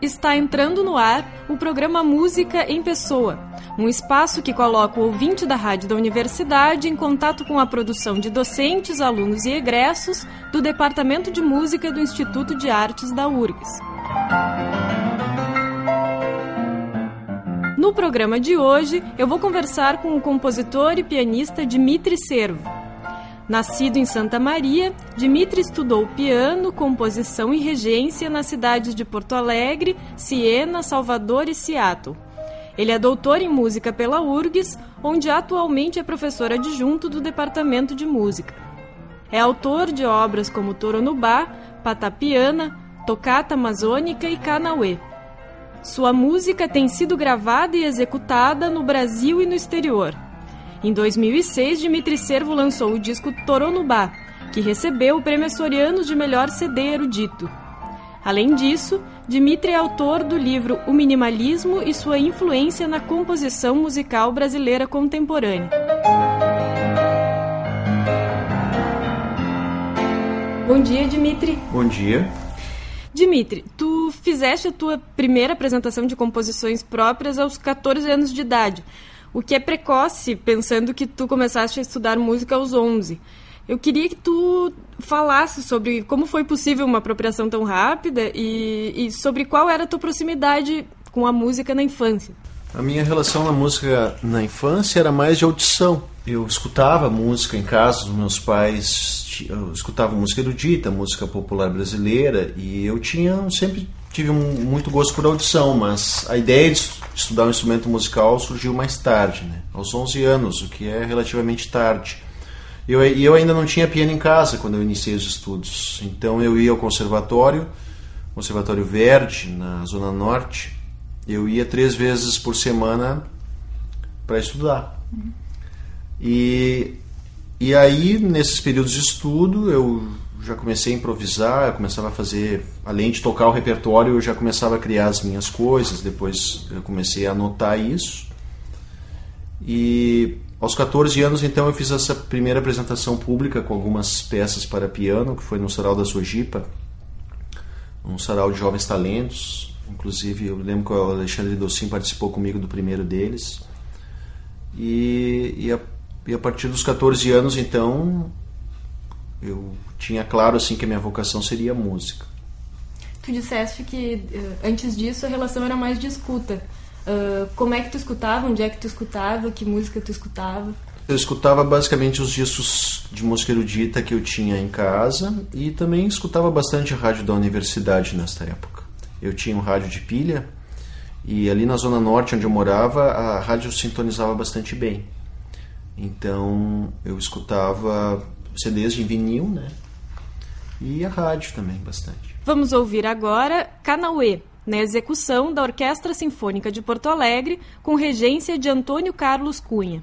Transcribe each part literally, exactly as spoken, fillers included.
está entrando no ar o programa Música em Pessoa, um espaço que coloca o ouvinte da rádio da universidade em contato com a produção de docentes, alunos e egressos do Departamento de Música do Instituto de Artes da U R G S. No programa de hoje, eu vou conversar com o compositor e pianista Dmitry Servo. Nascido em Santa Maria, Dmitry estudou piano, composição e regência nas cidades de Porto Alegre, Siena, Salvador e Seattle. Ele é doutor em música pela U R G S, onde atualmente é professor adjunto do Departamento de Música. É autor de obras como Toronubá, Patapiana, Tocata Amazônica e Kanauê. Sua música tem sido gravada e executada no Brasil e no exterior. Em dois mil e seis, Dmitry Servo lançou o disco Toronubá, que recebeu o Prêmio Açoriano de Melhor C D Erudito. Além disso, Dmitry é autor do livro O Minimalismo e sua influência na composição musical brasileira contemporânea. Bom dia, Dmitry. Bom dia. Dmitry, tu fizeste a tua primeira apresentação de composições próprias aos catorze anos de idade, o que é precoce, pensando que tu começaste a estudar música aos onze. Eu queria que tu falasse sobre como foi possível uma apropriação tão rápida e, e sobre qual era a tua proximidade com a música na infância. A minha relação na música na infância era mais de audição. Eu escutava música em casa dos meus pais, eu escutava música erudita, música popular brasileira, e eu tinha sempre tive um, muito gosto por audição, mas a ideia de estudar um instrumento musical surgiu mais tarde, né? Aos onze anos, o que é relativamente tarde. E eu, eu ainda não tinha piano em casa quando eu iniciei os estudos, então eu ia ao conservatório, Conservatório Verde, na Zona Norte. Eu ia três vezes por semana para estudar. Uhum. E, e aí, nesses períodos de estudo, eu já comecei a improvisar, eu começava a fazer, além de tocar o repertório, eu já começava a criar as minhas coisas, depois eu comecei a anotar isso. E aos catorze anos, então, eu fiz essa primeira apresentação pública com algumas peças para piano, que foi no Sarau da Sojipa, um sarau de jovens talentos. Inclusive, eu lembro que o Alexandre Docin participou comigo do primeiro deles. E, e, a, e a partir dos catorze anos, então, eu tinha claro assim, que a minha vocação seria a música. Tu disseste que, antes disso, a relação era mais de escuta. Uh, como é que tu escutava? Onde é que tu escutava? Que música tu escutava? Eu escutava basicamente os discos de música erudita que eu tinha em casa e também escutava bastante a rádio da universidade nesta época. Eu tinha um rádio de pilha e ali na Zona Norte, onde eu morava, a rádio sintonizava bastante bem. Então eu escutava C Ds em vinil, né? E a rádio também bastante. Vamos ouvir agora Kanauê, na execução da Orquestra Sinfônica de Porto Alegre, com regência de Antônio Carlos Cunha.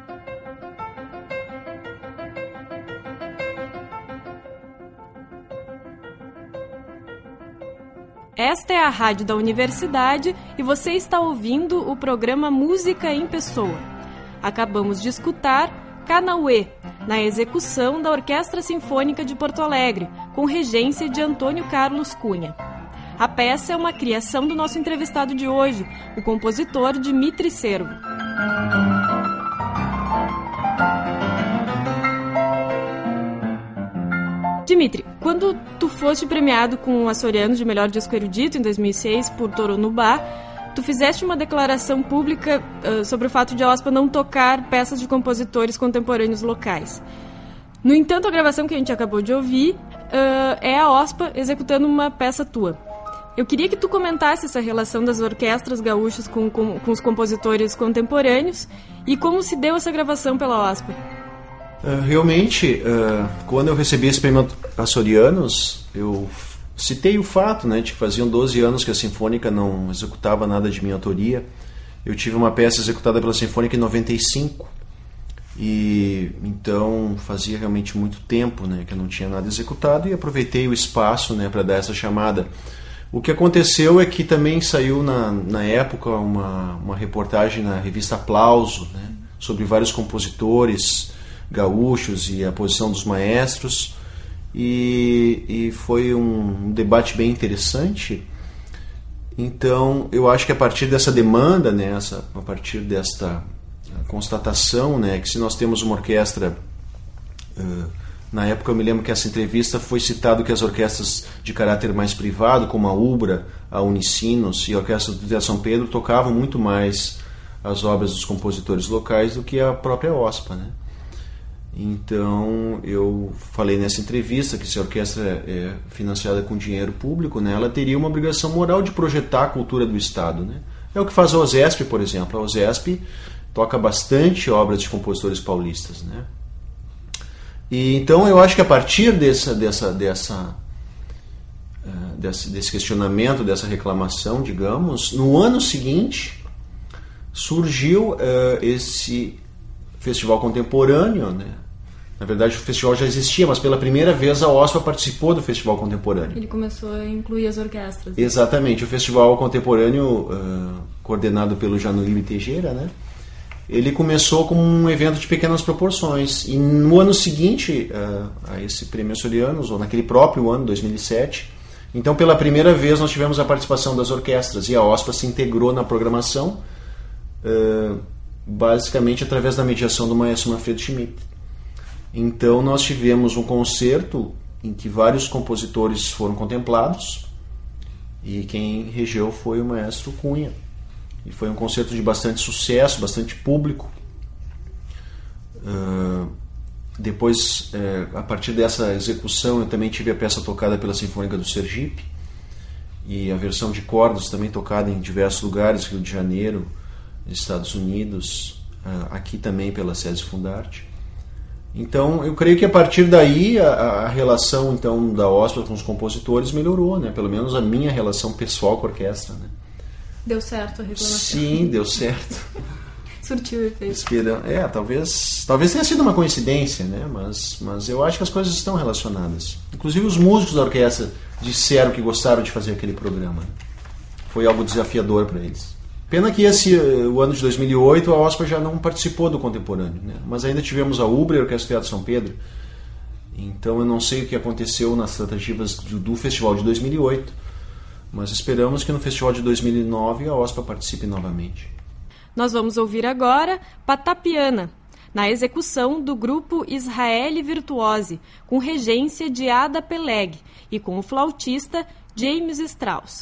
Esta é a rádio da universidade e você está ouvindo o programa Música em Pessoa. Acabamos de escutar Canauê, na execução da Orquestra Sinfônica de Porto Alegre, com regência de Antônio Carlos Cunha. A peça é uma criação do nosso entrevistado de hoje, o compositor Dmitri Servo. Dmitri, quando tu foste premiado com o Açoriano de Melhor Disco Erudito em dois mil e seis por Torunubá, tu fizeste uma declaração pública uh, sobre o fato de a OSPA não tocar peças de compositores contemporâneos locais. No entanto, a gravação que a gente acabou de ouvir uh, é a OSPA executando uma peça tua. Eu queria que tu comentasse essa relação das orquestras gaúchas com, com, com os compositores contemporâneos e como se deu essa gravação pela OSPA. Uh, realmente, uh, quando eu recebi esse prêmio Açorianos, eu citei o fato, né, de que faziam doze anos que a Sinfônica não executava nada de minha autoria. Eu tive uma peça executada pela Sinfônica em noventa e cinco, e então fazia realmente muito tempo, né, que eu não tinha nada executado, e aproveitei o espaço, né, para dar essa chamada. O que aconteceu é que também saiu na, na época uma, uma reportagem na revista Aplauso, né, sobre vários compositores gaúchos e a posição dos maestros, e, e foi um debate bem interessante. Então eu acho que a partir dessa demanda, né, essa, a partir desta constatação, né, que se nós temos uma orquestra, uh, na época eu me lembro que essa entrevista foi citado que as orquestras de caráter mais privado, como a Ubra, a Unicinos e a Orquestra do Teatro São Pedro, tocavam muito mais as obras dos compositores locais do que a própria OSPA, né? Então eu falei nessa entrevista que se a orquestra é financiada com dinheiro público, né, ela teria uma obrigação moral de projetar a cultura do Estado, né? É o que faz a OSESP, por exemplo. A OSESP toca bastante obras de compositores paulistas, né? E então eu acho que a partir dessa, dessa, dessa, uh, desse, desse questionamento, dessa reclamação, digamos, no ano seguinte surgiu uh, esse festival contemporâneo, né? Na verdade o festival já existia, mas pela primeira vez a OSPA participou do festival contemporâneo. Ele começou a incluir as orquestras. Exatamente, o festival contemporâneo uh, coordenado pelo Januílio Teixeira, né? Ele começou como um evento de pequenas proporções, e no ano seguinte uh, a esse prêmio Açorianos, ou naquele próprio ano, dois mil e sete, então pela primeira vez nós tivemos a participação das orquestras, e a OSPA se integrou na programação, uh, basicamente através da mediação do maestro Manfredo Schmidt. Então nós tivemos um concerto em que vários compositores foram contemplados, e quem regeu foi o maestro Cunha. E foi um concerto de bastante sucesso, bastante público. Uh, depois, uh, a partir dessa execução, eu também tive a peça tocada pela Sinfônica do Sergipe, e a versão de cordas também tocada em diversos lugares, Rio de Janeiro, Estados Unidos, uh, aqui também pela Sesi Fundarte. Então, eu creio que a partir daí a, a relação então da OSPA com os compositores melhorou, né? Pelo menos a minha relação pessoal com a orquestra, né? Deu certo a reclamação. Sim, deu certo. Surtiu o efeito. Espera, é, talvez, talvez tenha sido uma coincidência, né? Mas, mas eu acho que as coisas estão relacionadas. Inclusive os músicos da orquestra disseram que gostaram de fazer aquele programa. Foi algo desafiador para eles. Pena que esse, o ano de dois mil e oito, a OSPA já não participou do contemporâneo, né? Mas ainda tivemos a Ubra e a Orquestra do Teatro São Pedro. Então eu não sei o que aconteceu nas tratativas do, do festival de dois mil e oito, mas esperamos que no festival de dois mil e nove a OSPA participe novamente. Nós vamos ouvir agora Patapiana, na execução do grupo Israele Virtuose, com regência de Ada Peleg e com o flautista James Strauss.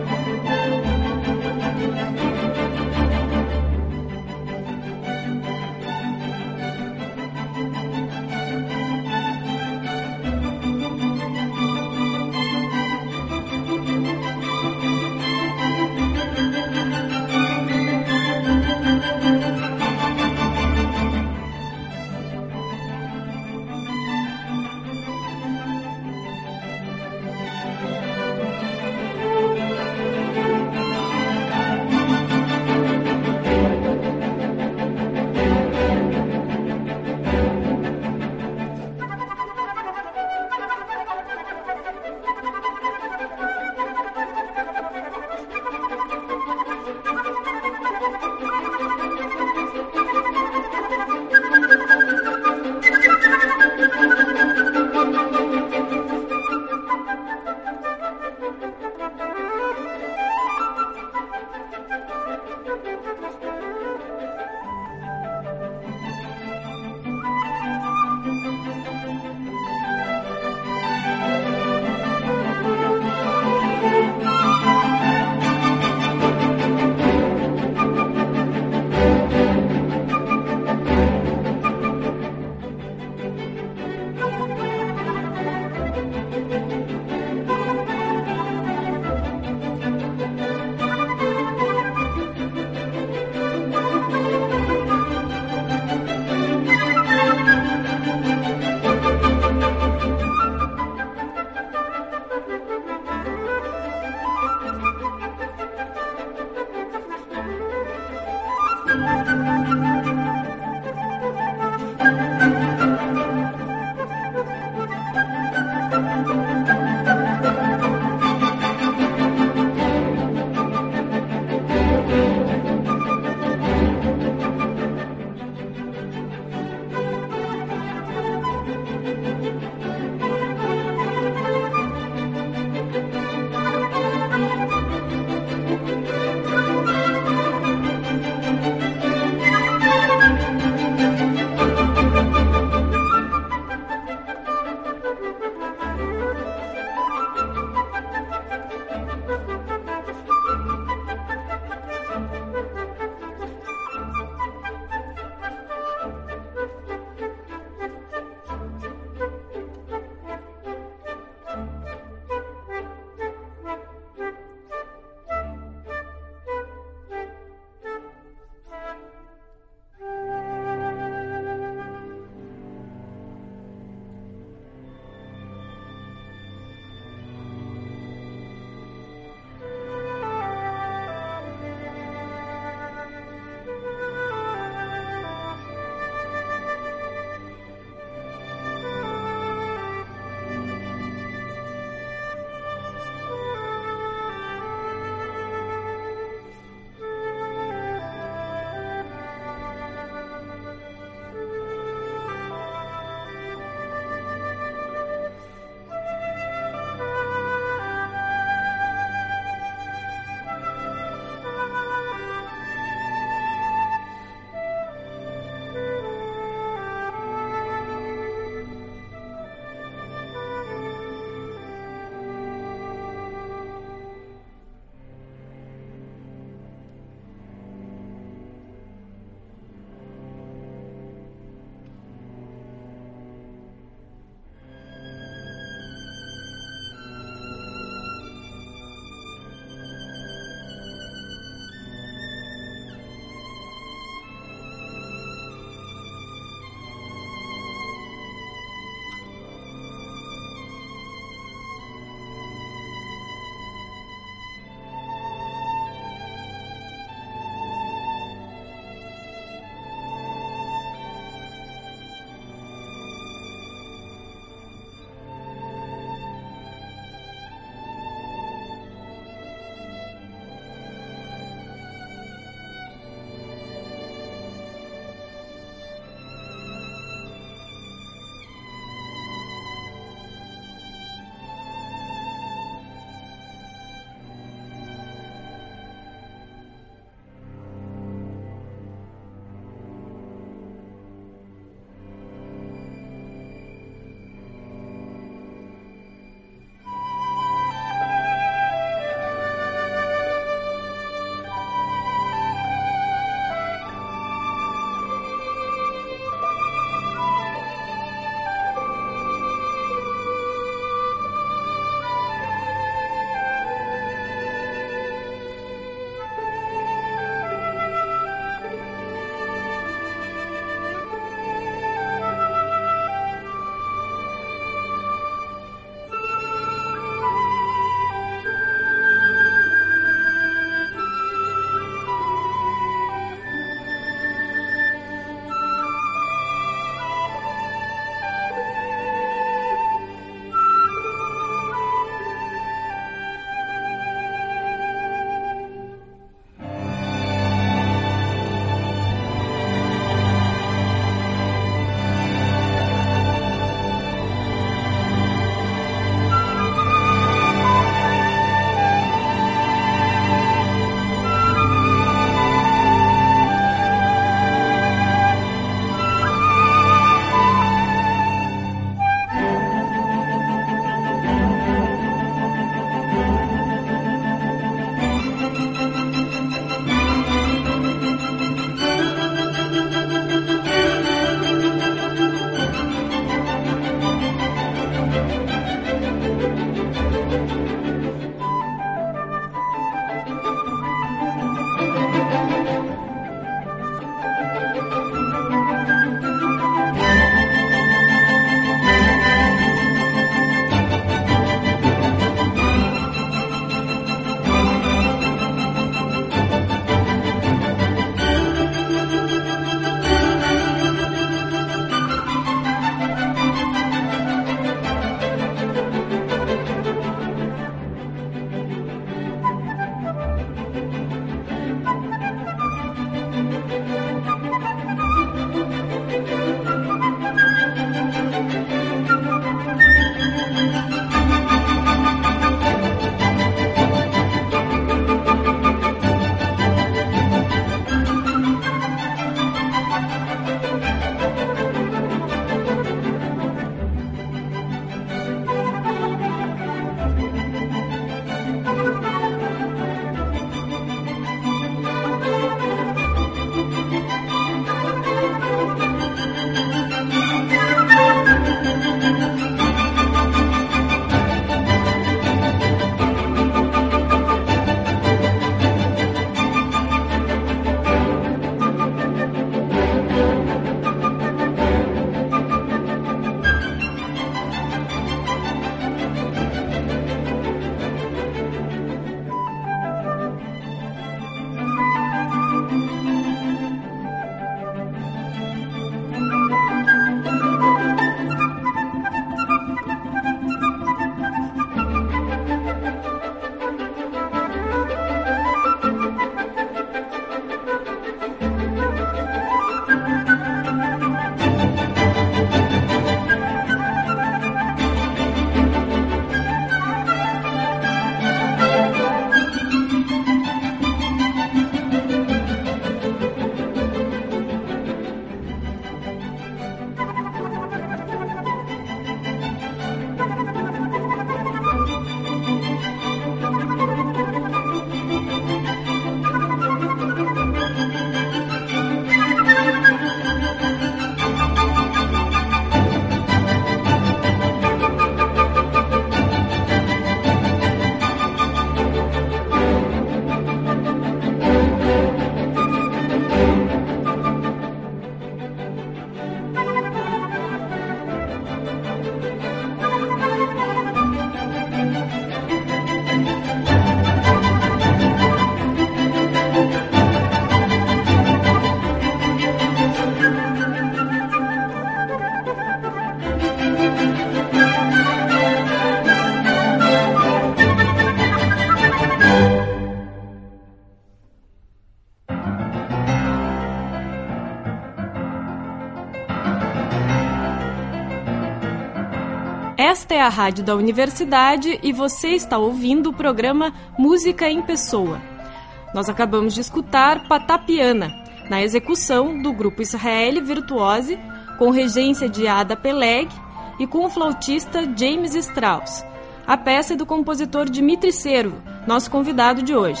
Esta é a rádio da universidade e você está ouvindo o programa Música em Pessoa. Nós acabamos de escutar Patapiana, na execução do grupo Israeli Virtuose, com regência de Ada Peleg e com o flautista James Strauss. A peça é do compositor Dmitri Servo, nosso convidado de hoje.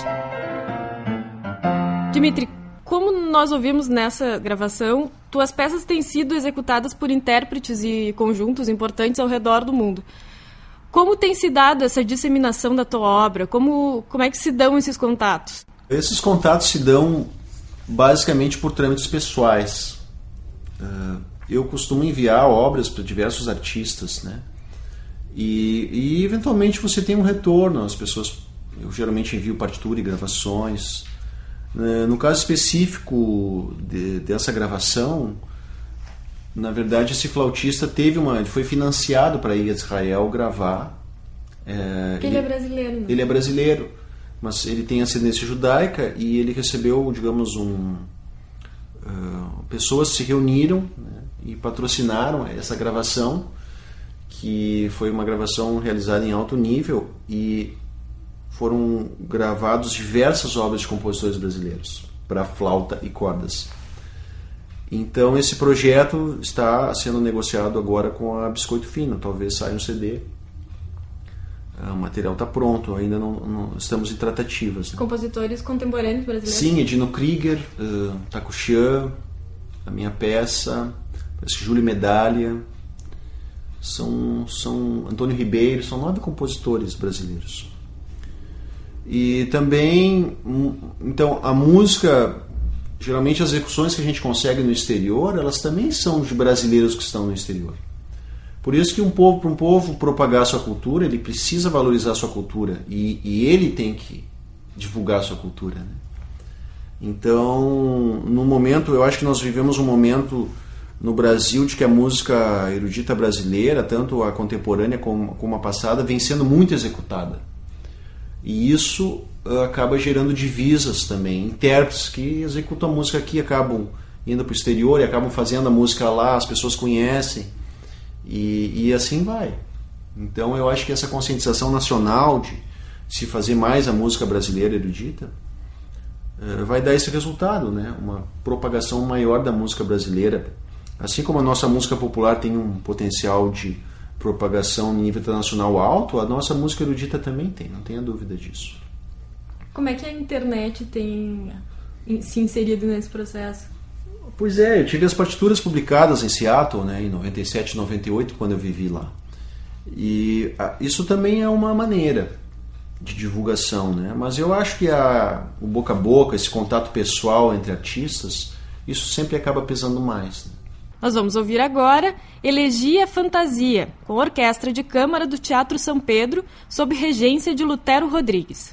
Dmitri, como nós ouvimos nessa gravação, tuas peças têm sido executadas por intérpretes e conjuntos importantes ao redor do mundo. Como tem se dado essa disseminação da tua obra? Como, como é que se dão esses contatos? Esses contatos se dão basicamente por trâmites pessoais. Eu costumo enviar obras para diversos artistas, né? E, e eventualmente você tem um retorno. As pessoas, eu geralmente envio partitura e gravações. No caso específico de, dessa gravação, na verdade esse flautista teve uma, ele foi financiado para ir a Israel gravar. É, Porque ele, ele é brasileiro, né? Ele é brasileiro, mas ele tem ascendência judaica e ele recebeu, digamos, um uh, pessoas se reuniram, né, e patrocinaram essa gravação, que foi uma gravação realizada em alto nível e foram gravados diversas obras de compositores brasileiros para flauta e cordas. Então esse projeto está sendo negociado agora com a Biscoito Fino, talvez saia um C D. O material está pronto, ainda não, não estamos em tratativas. Né? Compositores contemporâneos brasileiros? Sim, Edino Krieger, uh, Taco Chan, a minha peça, parece que Júlio Medalha, são, são Antônio Ribeiro, são nove compositores brasileiros. E também, então, a música, geralmente as execuções que a gente consegue no exterior, elas também são de brasileiros que estão no exterior. Por isso que um povo, para um povo propagar a sua cultura, ele precisa valorizar a sua cultura e, e ele tem que divulgar a sua cultura, né? Então, no momento, eu acho que nós vivemos um momento no Brasil de que a música erudita brasileira, tanto a contemporânea como, como a passada, vem sendo muito executada. E isso uh, acaba gerando divisas também. Intérpretes que executam a música aqui acabam indo para o exterior e acabam fazendo a música lá, as pessoas conhecem e, e assim vai. Então eu acho que essa conscientização nacional de se fazer mais a música brasileira erudita vai dar esse resultado, né? Uma propagação maior da música brasileira. Assim como a nossa música popular tem um potencial de propagação em nível internacional alto, a nossa música erudita também tem, não tenha dúvida disso. Como é que a internet tem se inserido nesse processo? Pois é, eu tive as partituras publicadas em Seattle, né, em noventa e sete, noventa e oito, quando eu vivi lá. E ah, isso também é uma maneira de divulgação, né? Mas eu acho que a, o boca a boca, esse contato pessoal entre artistas, isso sempre acaba pesando mais, né? Nós vamos ouvir agora Elegia Fantasia, com a Orquestra de Câmara do Teatro São Pedro, sob regência de Lutero Rodrigues.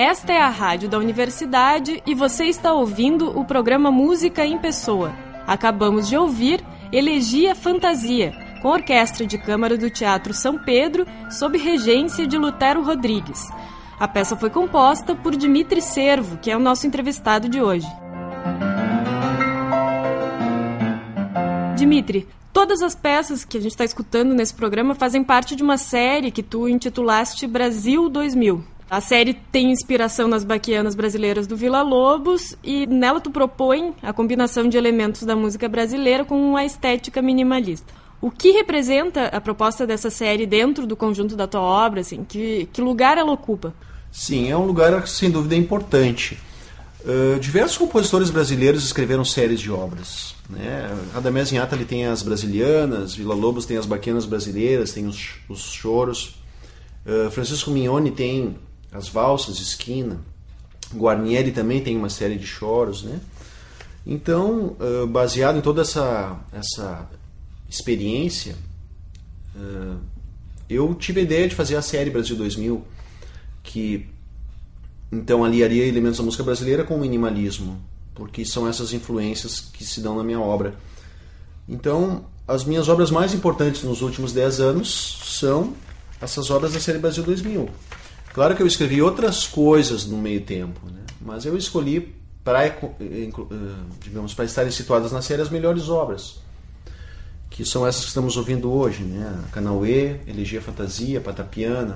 Esta é a rádio da universidade e você está ouvindo o programa Música em Pessoa. Acabamos de ouvir Elegia Fantasia, com a Orquestra de Câmara do Teatro São Pedro, sob regência de Lutero Rodrigues. A peça foi composta por Dmitry Servo, que é o nosso entrevistado de hoje. Dmitry, todas as peças que a gente está escutando nesse programa fazem parte de uma série que tu intitulaste Brasil dois mil. A série tem inspiração nas baquianas brasileiras do Villa-Lobos e nela tu propõe a combinação de elementos da música brasileira com uma estética minimalista. O que representa a proposta dessa série dentro do conjunto da tua obra? Assim? Que, que lugar ela ocupa? Sim, é um lugar sem dúvida importante. Uh, diversos compositores brasileiros escreveram séries de obras, né? Radamés Inhata ele tem as brasilianas, Villa-Lobos tem as baquianas brasileiras, tem os, os choros. Uh, Francisco Mignoni tem as valsas, esquina. Guarnieri também tem uma série de choros, né? Então, uh, baseado em toda essa, essa experiência, uh, eu tive a ideia de fazer a série Brasil dois mil, que então aliaria elementos da música brasileira com o minimalismo, porque são essas influências que se dão na minha obra. Então, as minhas obras mais importantes nos últimos dez anos são essas obras da série Brasil dois mil. Claro que eu escrevi outras coisas no meio tempo, né? Mas eu escolhi para, digamos, para estarem situadas na série as melhores obras, que são essas que estamos ouvindo hoje, né? Canauê, Elegia Fantasia, Patapiana.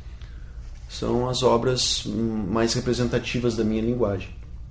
São as obras mais representativas da minha linguagem.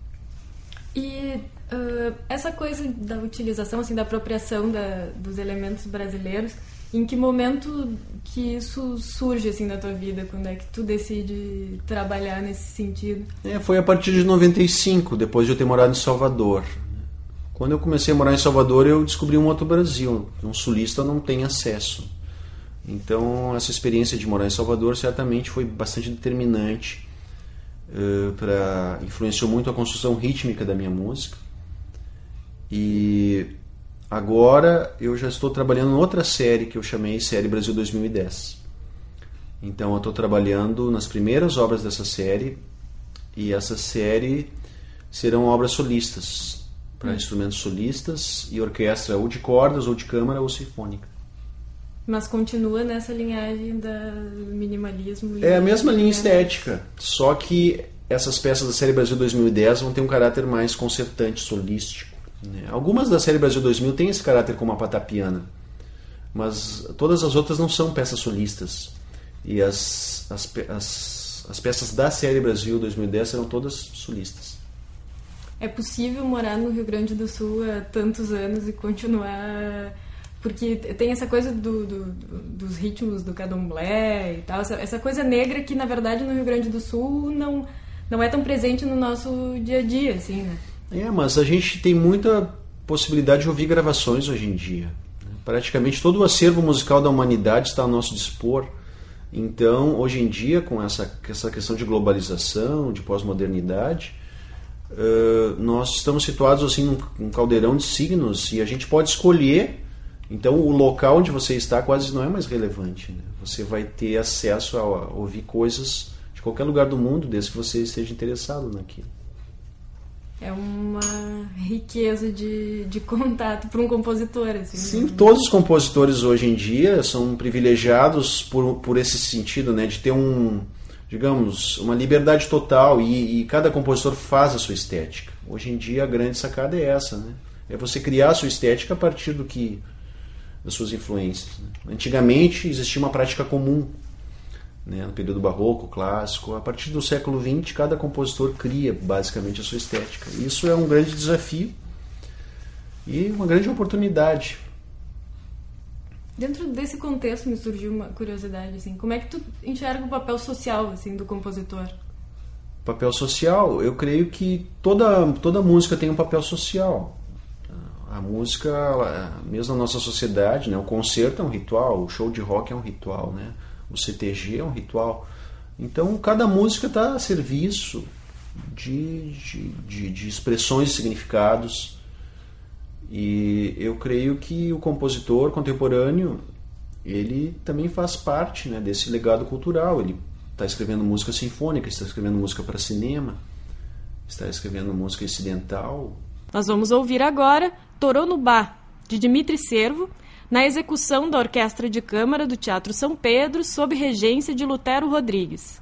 E uh, essa coisa da utilização, assim, da apropriação da, dos elementos brasileiros, em que momento que isso surge assim na tua vida? Quando é que tu decide trabalhar nesse sentido? É, foi a partir de noventa e cinco, depois de eu ter morado em Salvador. Quando eu comecei a morar em Salvador, eu descobri um outro Brasil. Um sulista não tem acesso. Então, essa experiência de morar em Salvador certamente foi bastante determinante, uh, pra, influenciou muito a construção rítmica da minha música. E agora eu já estou trabalhando em outra série que eu chamei Série Brasil dois mil e dez. Então, eu estou trabalhando nas primeiras obras dessa série, e essa série serão obras solistas, para hum. instrumentos solistas e orquestra ou de cordas, ou de câmara, ou sinfônica. Mas continua nessa linhagem da minimalismo? É a mesma linha estética, só que essas peças da série Brasil dois mil e dez vão ter um caráter mais concertante, solístico, né? Algumas da série Brasil dois mil têm esse caráter como a Patapiana, mas todas as outras não são peças solistas. E as, as, as, as peças da série Brasil dois mil e dez serão todas solistas. É possível morar no Rio Grande do Sul há tantos anos e continuar... Porque tem essa coisa do, do, do, dos ritmos do candomblé e tal, essa, essa coisa negra que, na verdade, no Rio Grande do Sul não, não é tão presente no nosso dia a dia, assim, né? É, mas a gente tem muita possibilidade de ouvir gravações hoje em dia. Praticamente todo o acervo musical da humanidade está ao nosso dispor. Então, hoje em dia, com essa, essa questão de globalização, de pós-modernidade, uh, nós estamos situados assim num, num caldeirão de signos, e a gente pode escolher. Então, o local onde você está quase não é mais relevante, né? Você vai ter acesso a ouvir coisas de qualquer lugar do mundo, desde que você esteja interessado naquilo. É uma riqueza de, de contato para um compositor. Assim, Sim, né? Todos os compositores hoje em dia são privilegiados por, por esse sentido, né? De ter um, digamos, uma liberdade total, e, e cada compositor faz a sua estética. Hoje em dia a grande sacada é essa, né? É você criar a sua estética a partir do que... das suas influências, né? Antigamente existia uma prática comum, né? No período barroco, clássico. A partir do século vinte, cada compositor cria basicamente a sua estética. Isso é um grande desafio e uma grande oportunidade. Dentro desse contexto me surgiu uma curiosidade, assim, como é que tu enxerga o papel social, assim, do compositor? Papel social, eu creio que toda, toda música tem um papel social. A música, mesmo na nossa sociedade, né? O concerto é um ritual, o show de rock é um ritual, né? O C T G é um ritual. Então, cada música está a serviço de, de, de, de expressões e significados. E eu creio que o compositor contemporâneo, ele também faz parte, né, desse legado cultural. Ele está escrevendo música sinfônica, está escrevendo música para cinema, está escrevendo música incidental. Nós vamos ouvir agora Toronubá, de Dmitri Servo, na execução da Orquestra de Câmara do Teatro São Pedro, sob regência de Lutero Rodrigues.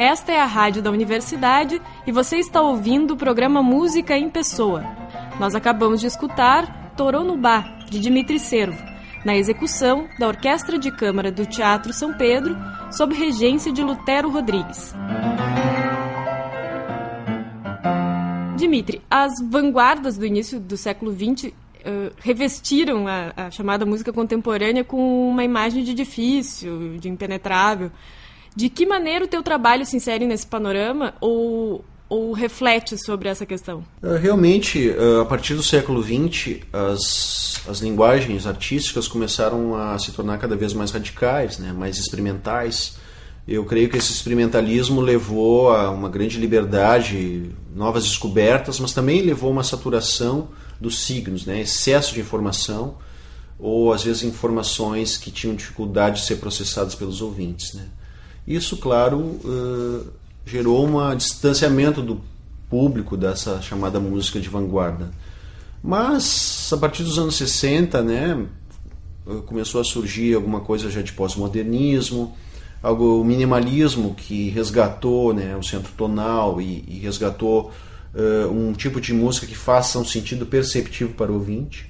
Esta é a Rádio da Universidade e você está ouvindo o programa Música em Pessoa. Nós acabamos de escutar Toronubá, de Dmitri Servo, na execução da Orquestra de Câmara do Teatro São Pedro, sob regência de Lutero Rodrigues. Dmitri, as vanguardas do início do século vinte uh, revestiram a, a chamada música contemporânea com uma imagem de difícil, de impenetrável. De que maneira o teu trabalho se insere nesse panorama ou, ou reflete sobre essa questão? Realmente, a partir do século vinte, as, as linguagens artísticas começaram a se tornar cada vez mais radicais, né, mais experimentais. Eu creio que esse experimentalismo levou a uma grande liberdade, novas descobertas, mas também levou a uma saturação dos signos, né, excesso de informação, ou às vezes informações que tinham dificuldade de ser processadas pelos ouvintes, né. Isso, claro, uh, gerou um distanciamento do público dessa chamada música de vanguarda. Mas, a partir dos anos sessenta, né, começou a surgir alguma coisa já de pós-modernismo, algo, o minimalismo que resgatou, né, o centro tonal e, e resgatou uh, um tipo de música que faça um sentido perceptivo para o ouvinte.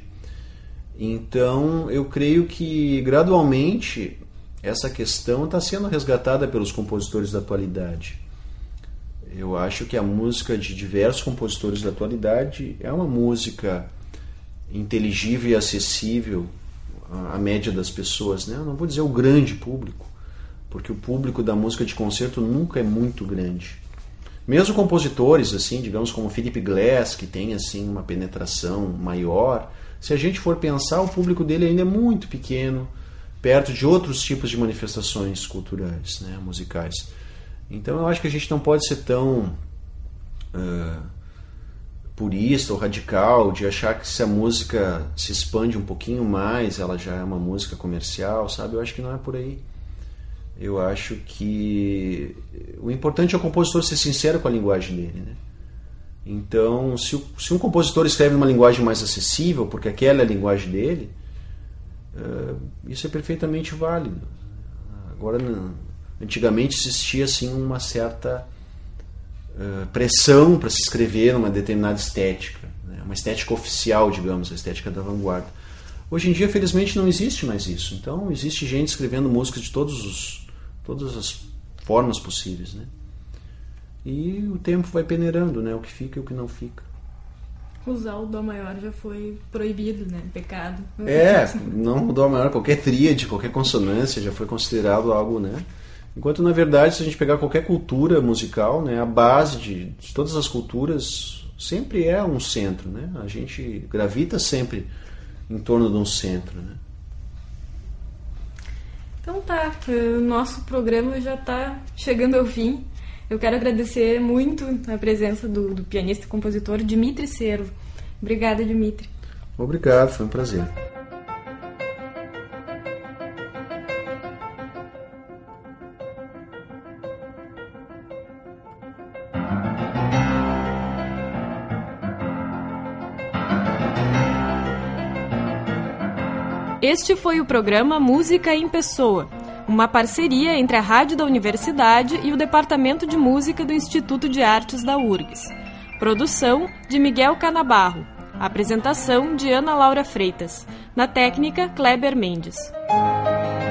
Então, eu creio que, gradualmente, essa questão está sendo resgatada pelos compositores da atualidade. Eu acho que a música de diversos compositores da atualidade é uma música inteligível e acessível à média das pessoas, né? Eu não vou dizer o grande público, porque o público da música de concerto nunca é muito grande. Mesmo compositores, assim, digamos como Philip Glass, que tem assim uma penetração maior, se a gente for pensar, o público dele ainda é muito pequeno, perto de outros tipos de manifestações culturais, né, musicais. Então eu acho que a gente não pode ser tão uh, purista ou radical de achar que se a música se expande um pouquinho mais, ela já é uma música comercial, sabe? Eu acho que não é por aí. Eu acho que o importante é o compositor ser sincero com a linguagem dele, né? Então, se, o, se um compositor escreve uma linguagem mais acessível, porque aquela é a linguagem dele, Uh, isso é perfeitamente válido. Agora, antigamente existia assim uma certa uh, pressão para se escrever numa determinada estética, né? Uma estética oficial, digamos, a estética da vanguarda. Hoje em dia, felizmente, não existe mais isso. Então, existe gente escrevendo músicas de todos os, todas as formas possíveis, né? E o tempo vai peneirando, né? O que fica e o que não fica. Usar o Dó maior já foi proibido, né? Pecado. É, não o Dó maior, qualquer tríade, qualquer consonância já foi considerado algo, né? Enquanto, na verdade, se a gente pegar qualquer cultura musical, né, a base de, de todas as culturas sempre é um centro, né? A gente gravita sempre em torno de um centro, né? Então tá, o nosso programa já está chegando ao fim. Eu quero agradecer muito a presença do, do pianista e compositor Dmitri Servo. Obrigada, Dmitri. Obrigado, foi um prazer. Este foi o programa Música em Pessoa, uma parceria entre a Rádio da Universidade e o Departamento de Música do Instituto de Artes da U R G S. Produção de Miguel Canabarro. Apresentação de Ana Laura Freitas. Na técnica, Kleber Mendes.